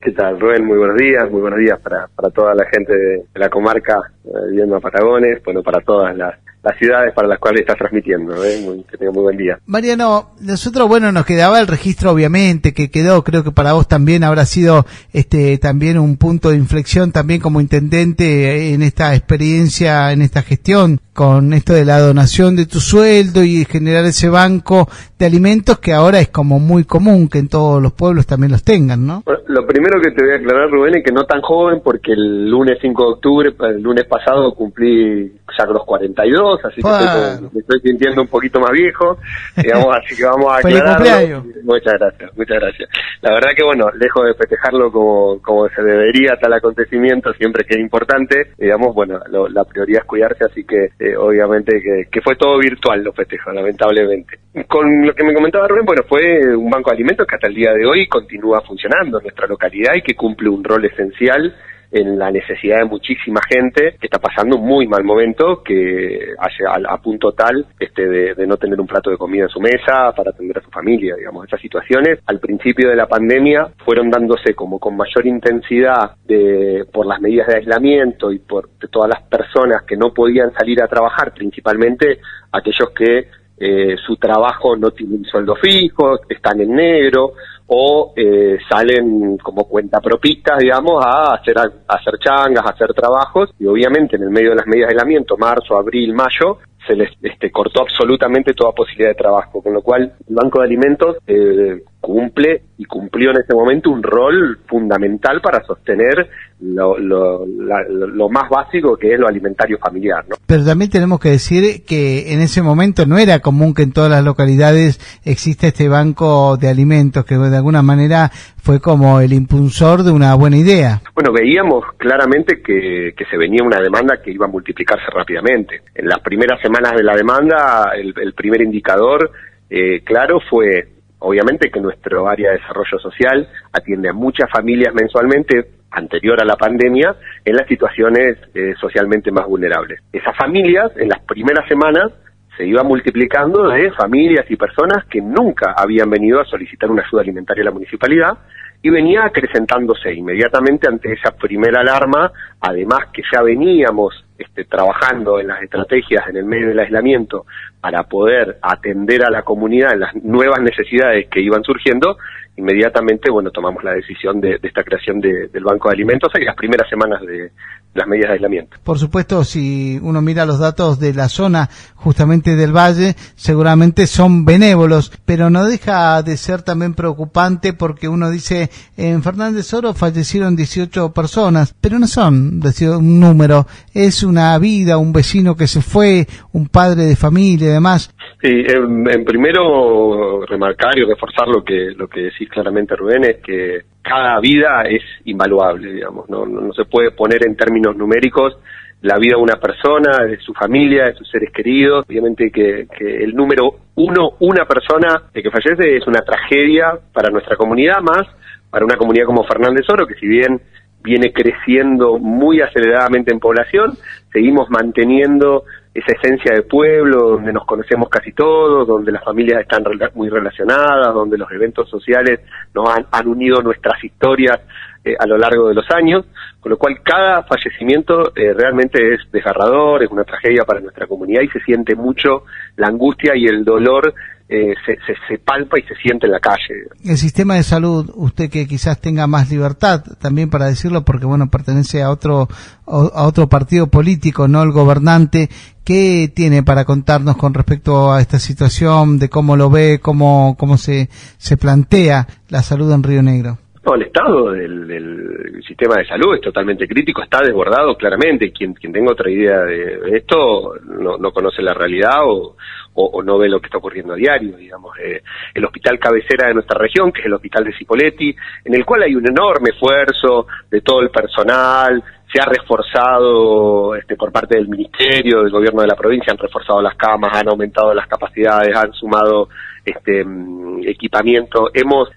¿Qué tal, Rubén? Muy buenos días para toda la gente de la comarca viviendo a Patagones, bueno, para todas las ciudades para las cuales estás transmitiendo, que tenga muy buen día. Mariano, nosotros, nos quedaba el registro, obviamente, que quedó, creo que para vos también habrá sido también un punto de inflexión también como intendente en esta experiencia, en esta gestión, con esto de la donación de tu sueldo y generar ese banco de alimentos que ahora es como muy común que en todos los pueblos también los tengan, ¿no? Bueno, lo primero que te voy a aclarar, Rubén, es que no tan joven, porque el lunes 5 de octubre, el lunes pasado, cumplí ya los 42, así que me estoy sintiendo un poquito más viejo, digamos, así que vamos a aclararlo. Muchas gracias. La verdad que, lejos de festejarlo como se debería tal acontecimiento, siempre que es importante, digamos, la prioridad es cuidarse, así que obviamente que fue todo virtual los festejos, lamentablemente. Con lo que me comentaba Rubén, fue un banco de alimentos que hasta el día de hoy continúa funcionando en nuestra localidad y que cumple un rol esencial en la necesidad de muchísima gente que está pasando un muy mal momento, que a punto tal de no tener un plato de comida en su mesa para atender a su familia, digamos. Esas situaciones al principio de la pandemia fueron dándose como con mayor intensidad por las medidas de aislamiento y por todas las personas que no podían salir a trabajar, principalmente aquellos que su trabajo no tiene un sueldo fijo, están en negro, o salen como cuentapropistas, digamos, a hacer changas, a hacer trabajos, y obviamente en el medio de las medidas de aislamiento, marzo, abril, mayo, se les cortó absolutamente toda posibilidad de trabajo, con lo cual el Banco de Alimentos cumplió en ese momento un rol fundamental para sostener lo más básico, que es lo alimentario familiar, ¿no? Pero también tenemos que decir que en ese momento no era común que en todas las localidades exista este banco de alimentos, que de alguna manera fue como el impulsor de una buena idea. Bueno, veíamos claramente que se venía una demanda que iba a multiplicarse rápidamente. En las primeras semanas de la demanda, el primer indicador claro fue, obviamente, que nuestro área de desarrollo social atiende a muchas familias mensualmente, anterior a la pandemia, en las situaciones socialmente más vulnerables. Esas familias, en las primeras semanas, se iba multiplicando de familias y personas que nunca habían venido a solicitar una ayuda alimentaria a la municipalidad, y venía acrecentándose inmediatamente ante esa primera alarma, además que ya veníamos trabajando en las estrategias en el medio del aislamiento para poder atender a la comunidad en las nuevas necesidades que iban surgiendo. Inmediatamente, tomamos la decisión de esta creación del Banco de Alimentos en las primeras semanas de las medidas de aislamiento. Por supuesto, si uno mira los datos de la zona justamente del Valle, seguramente son benévolos, pero no deja de ser también preocupante, porque uno dice, en Fernández Oro fallecieron 18 personas, pero no son un número, es una vida, un vecino que se fue, un padre de familia y demás. Sí, en primero remarcar y reforzar lo que decís claramente, Rubén, es que cada vida es invaluable, digamos, no se puede poner en términos numéricos la vida de una persona, de su familia, de sus seres queridos. Obviamente que el número una persona que fallece es una tragedia para nuestra comunidad, más para una comunidad como Fernández Oro, que si bien viene creciendo muy aceleradamente en población, seguimos manteniendo esa esencia de pueblo, donde nos conocemos casi todos, donde las familias están muy relacionadas, donde los eventos sociales nos han unido nuestras historias a lo largo de los años, con lo cual cada fallecimiento realmente es desgarrador, es una tragedia para nuestra comunidad, y se siente mucho la angustia y el dolor, se palpa y se siente en la calle. El sistema de salud, usted que quizás tenga más libertad también para decirlo, porque pertenece a otro partido político, no el gobernante, ¿qué tiene para contarnos con respecto a esta situación, de cómo lo ve, cómo se plantea la salud en Río Negro? No, el estado del sistema de salud es totalmente crítico, está desbordado claramente. Quien tenga otra idea de esto no conoce la realidad o no ve lo que está ocurriendo a diario, digamos. El hospital cabecera de nuestra región, que es el hospital de Cipolletti, en el cual hay un enorme esfuerzo de todo el personal, se ha reforzado por parte del ministerio, del gobierno de la provincia, han reforzado las camas, han aumentado las capacidades, han sumado equipamiento. Hemos,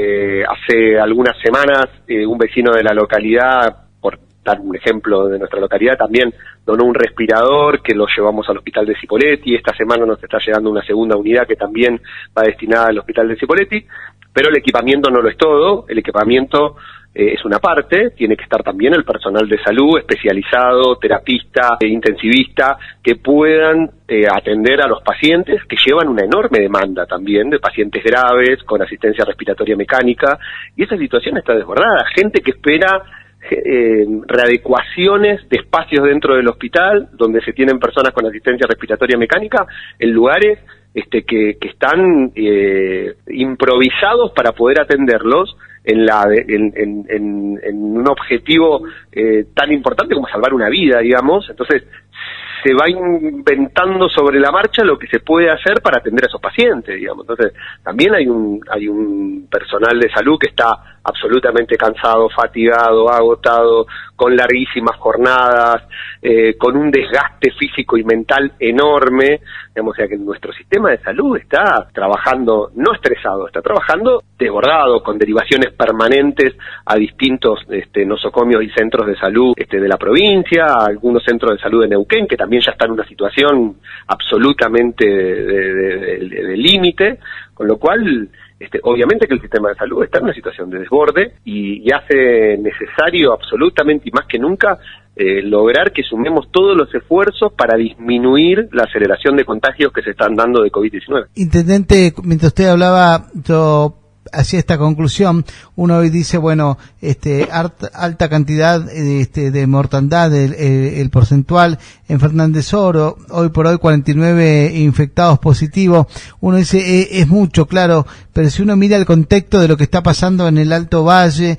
hace algunas semanas, un vecino de la localidad, por dar un ejemplo de nuestra localidad, también donó un respirador que lo llevamos al hospital de Cipolletti. Esta semana nos está llegando una segunda unidad que también va destinada al hospital de Cipolletti, pero el equipamiento no lo es todo. El equipamiento es una parte, tiene que estar también el personal de salud especializado, terapista, intensivista, que puedan atender a los pacientes que llevan una enorme demanda también de pacientes graves con asistencia respiratoria mecánica, y esa situación está desbordada, gente que espera readecuaciones de espacios dentro del hospital donde se tienen personas con asistencia respiratoria mecánica en lugares que están improvisados para poder atenderlos en un objetivo tan importante como salvar una vida, digamos. Entonces se va inventando sobre la marcha lo que se puede hacer para atender a esos pacientes, digamos. Entonces también hay un personal de salud que está absolutamente cansado, fatigado, agotado, con larguísimas jornadas, con un desgaste físico y mental enorme, digamos. O sea que nuestro sistema de salud está trabajando no estresado, está trabajando desbordado, con derivaciones permanentes a distintos nosocomios y centros de salud de la provincia, a algunos centros de salud de Neuquén, que también ya están en una situación absolutamente de límite, con lo cual obviamente que el sistema de salud está en una situación de desborde y hace necesario absolutamente y más que nunca lograr que sumemos todos los esfuerzos para disminuir la aceleración de contagios que se están dando de COVID-19. Intendente, mientras usted hablaba, yo hacía esta conclusión. Uno hoy dice, bueno, alta cantidad de mortandad, el porcentual en Fernández Oro, hoy por hoy 49 infectados positivos. Uno dice, es mucho, claro, pero si uno mira el contexto de lo que está pasando en el Alto Valle,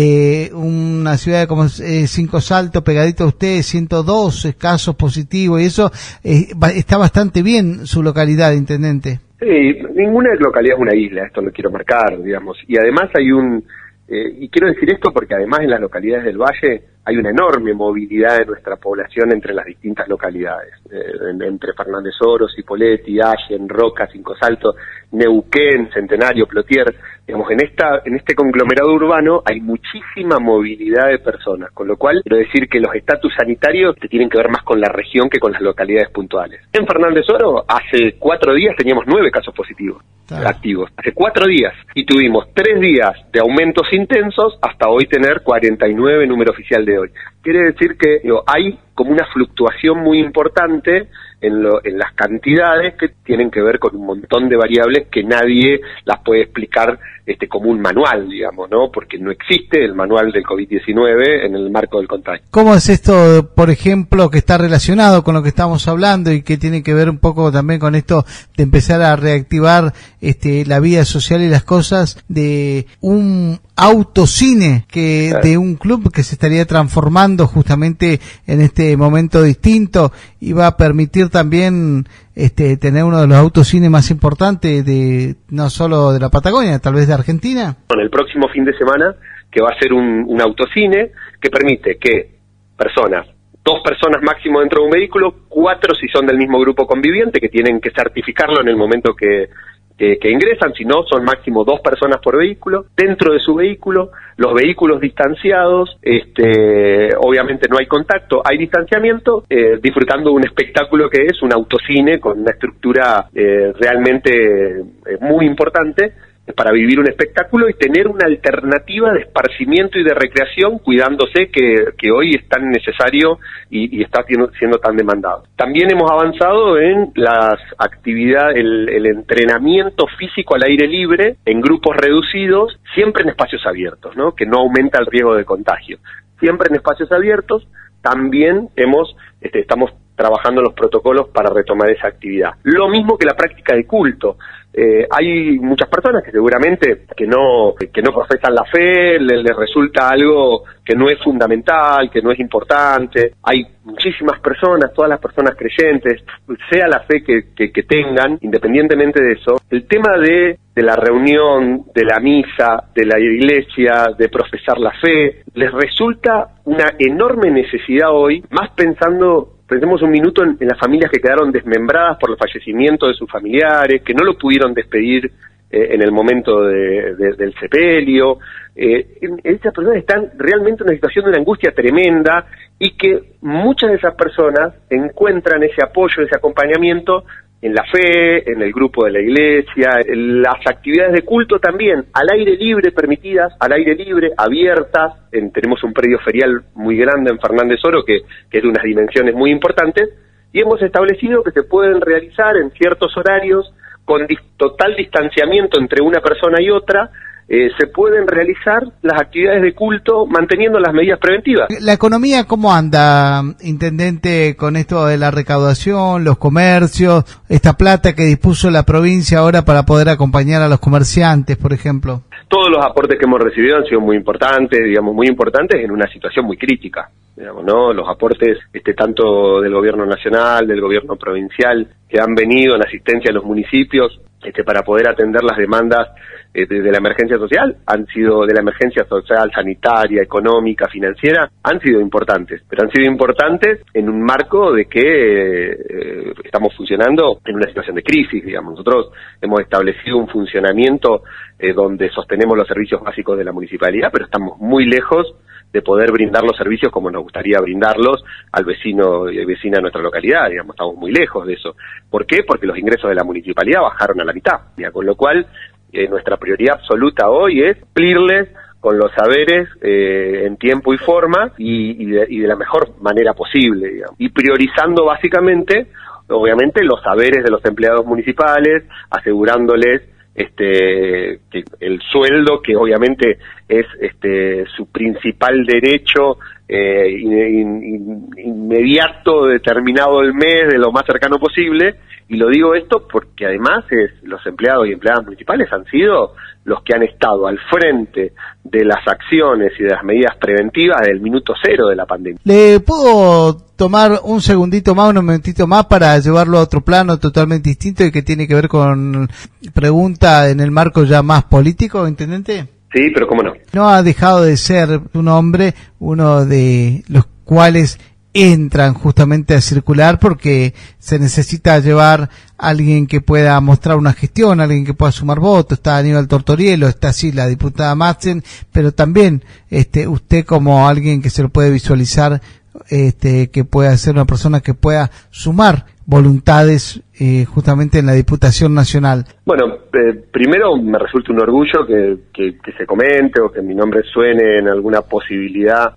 una ciudad como Cinco Saltos, pegadito a usted, 102 casos positivos, y eso está bastante bien su localidad, intendente. Sí, ninguna localidad es una isla, esto lo quiero marcar, digamos, y además hay y quiero decir esto porque además en las localidades del Valle hay una enorme movilidad de nuestra población entre las distintas localidades, entre Fernández Oro, Cipolletti, Allen, Roca, Cinco Saltos, Neuquén, Centenario, Plotier, digamos, en este conglomerado urbano hay muchísima movilidad de personas, con lo cual quiero decir que los estatus sanitarios tienen que ver más con la región que con las localidades puntuales. En Fernández Oro, hace 4 días teníamos 9 casos positivos activos, hace 4 días, y tuvimos 3 días de aumentos intensos hasta hoy tener 49 número oficial de hoy. Quiere decir que hay como una fluctuación muy importante en las cantidades que tienen que ver con un montón de variables que nadie las puede explicar como un manual, digamos, ¿no? Porque no existe el manual del COVID-19 en el marco del contagio. ¿Cómo es esto, por ejemplo, que está relacionado con lo que estamos hablando y que tiene que ver un poco también con esto de empezar a reactivar la vida social y las cosas, de un autocine de un club que se estaría transformando justamente en este momento distinto y va a permitir también tener uno de los autocines más importantes no solo de la Patagonia, tal vez de Argentina? En el próximo fin de semana, que va a ser un autocine que permite que 2 personas máximo dentro de un vehículo, 4 si son del mismo grupo conviviente, que tienen que certificarlo en el momento que ingresan, si no, son máximo 2 personas por vehículo, dentro de su vehículo, los vehículos distanciados, obviamente no hay contacto, hay distanciamiento, disfrutando de un espectáculo que es un autocine con una estructura realmente muy importante, para vivir un espectáculo y tener una alternativa de esparcimiento y de recreación, cuidándose que hoy es tan necesario y está siendo tan demandado. También hemos avanzado en las actividades, el entrenamiento físico al aire libre, en grupos reducidos, siempre en espacios abiertos, ¿no? Que no aumenta el riesgo de contagio. Siempre en espacios abiertos. También estamos trabajando los protocolos para retomar esa actividad. Lo mismo que la práctica de culto. Hay muchas personas que seguramente que no profesan la fe, les resulta algo que no es fundamental, que no es importante. Hay muchísimas personas, todas las personas creyentes, sea la fe que tengan, independientemente de eso, el tema de la reunión, de la misa, de la iglesia, de profesar la fe, les resulta una enorme necesidad hoy, más pensemos un minuto en las familias que quedaron desmembradas por el fallecimiento de sus familiares, que no lo pudieron despedir en el momento del sepelio. Esas personas están realmente en una situación de una angustia tremenda y que muchas de esas personas encuentran ese apoyo, ese acompañamiento en la fe, en el grupo de la iglesia, en las actividades de culto también, al aire libre permitidas, al aire libre, abiertas. Tenemos un predio ferial muy grande en Fernández Oro que es de unas dimensiones muy importantes, y hemos establecido que se pueden realizar en ciertos horarios, con total distanciamiento entre una persona y otra, se pueden realizar las actividades de culto manteniendo las medidas preventivas. ¿La economía cómo anda, intendente, con esto de la recaudación, los comercios, esta plata que dispuso la provincia ahora para poder acompañar a los comerciantes, por ejemplo? Todos los aportes que hemos recibido han sido muy importantes, muy importantes en una situación muy crítica, ¿no? Los aportes tanto del gobierno nacional, del gobierno provincial, que han venido en asistencia a los municipios para poder atender las demandas de la emergencia social, sanitaria, económica, financiera, han sido importantes, pero han sido importantes en un marco de que estamos funcionando en una situación de crisis, digamos. Nosotros hemos establecido un funcionamiento donde sostenemos los servicios básicos de la municipalidad, pero estamos muy lejos de poder brindar los servicios como nos gustaría brindarlos al vecino y vecina de nuestra localidad, digamos, estamos muy lejos de eso. ¿Por qué? Porque los ingresos de la municipalidad bajaron a la mitad, con lo cual nuestra prioridad absoluta hoy es cumplirles con los saberes en tiempo y forma y de la mejor manera posible, digamos. Y priorizando básicamente, obviamente, los saberes de los empleados municipales, asegurándoles que el sueldo, que obviamente es su principal derecho inmediato, determinado el mes, de lo más cercano posible. Y lo digo esto porque además los empleados y empleadas municipales han sido los que han estado al frente de las acciones y de las medidas preventivas del minuto cero de la pandemia. ¿Le puedo tomar un momentito más para llevarlo a otro plano totalmente distinto y que tiene que ver con pregunta en el marco ya más político, intendente? Sí, pero cómo no. No ha dejado de ser un hombre, uno de los cuales entran justamente a circular porque se necesita llevar a alguien que pueda mostrar una gestión, alguien que pueda sumar votos. Está Aníbal Tortorielo, está sí la diputada Madsen, pero también usted como alguien que se lo puede visualizar, que pueda ser una persona que pueda sumar voluntades justamente en la Diputación Nacional. Bueno, primero me resulta un orgullo que se comente o que mi nombre suene en alguna posibilidad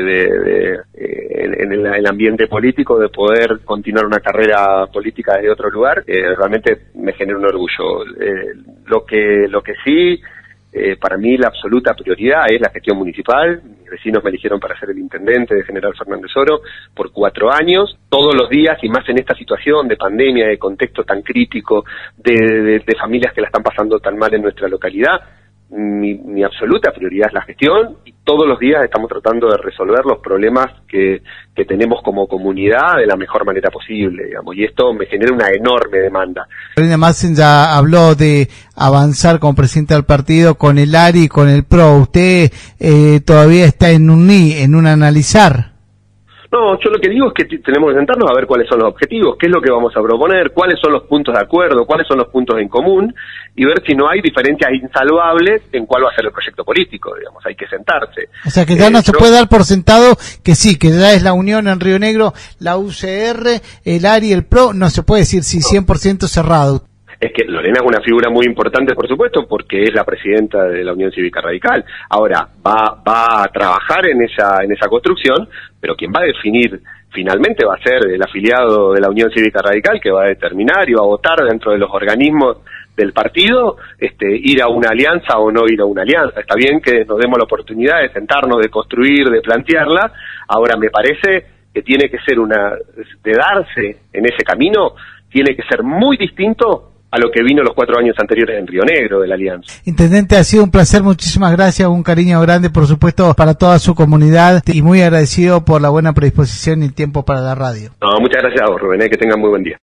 en el ambiente político de poder continuar una carrera política desde otro lugar. Realmente me genera un orgullo. Lo que sí, para mí la absoluta prioridad es la gestión municipal. Mis vecinos me eligieron para ser el intendente de General Fernández Oro por 4 años, todos los días, y más en esta situación de pandemia, de contexto tan crítico, de familias que la están pasando tan mal en nuestra localidad. Mi absoluta prioridad es la gestión, y todos los días estamos tratando de resolver los problemas que tenemos como comunidad de la mejor manera posible, digamos, y esto me genera una enorme demanda. Karina Madsen ya habló de avanzar como presidente del partido con el ARI y con el PRO. ¿Usted todavía está en un analizar? No, yo lo que digo es que tenemos que sentarnos a ver cuáles son los objetivos, qué es lo que vamos a proponer, cuáles son los puntos de acuerdo, cuáles son los puntos en común, y ver si no hay diferencias insalvables en cuál va a ser el proyecto político, digamos, hay que sentarse. O sea que ya no se puede dar por sentado que sí, que ya es la unión en Río Negro, la UCR, el ARI, el PRO, no se puede decir sí 100% cerrado. Es que Lorena es una figura muy importante, por supuesto, porque es la presidenta de la Unión Cívica Radical. Ahora, va a trabajar en esa construcción, pero quien va a definir finalmente va a ser el afiliado de la Unión Cívica Radical, que va a determinar y va a votar dentro de los organismos del partido, ir a una alianza o no ir a una alianza. Está bien que nos demos la oportunidad de sentarnos, de construir, de plantearla. Ahora, me parece que tiene que ser de darse en ese camino, tiene que ser muy distinto a lo que vino los 4 años anteriores en Río Negro de la Alianza. Intendente, ha sido un placer, muchísimas gracias, un cariño grande, por supuesto, para toda su comunidad, y muy agradecido por la buena predisposición y el tiempo para la radio. No, muchas gracias a vos, Rubén, que tengan muy buen día.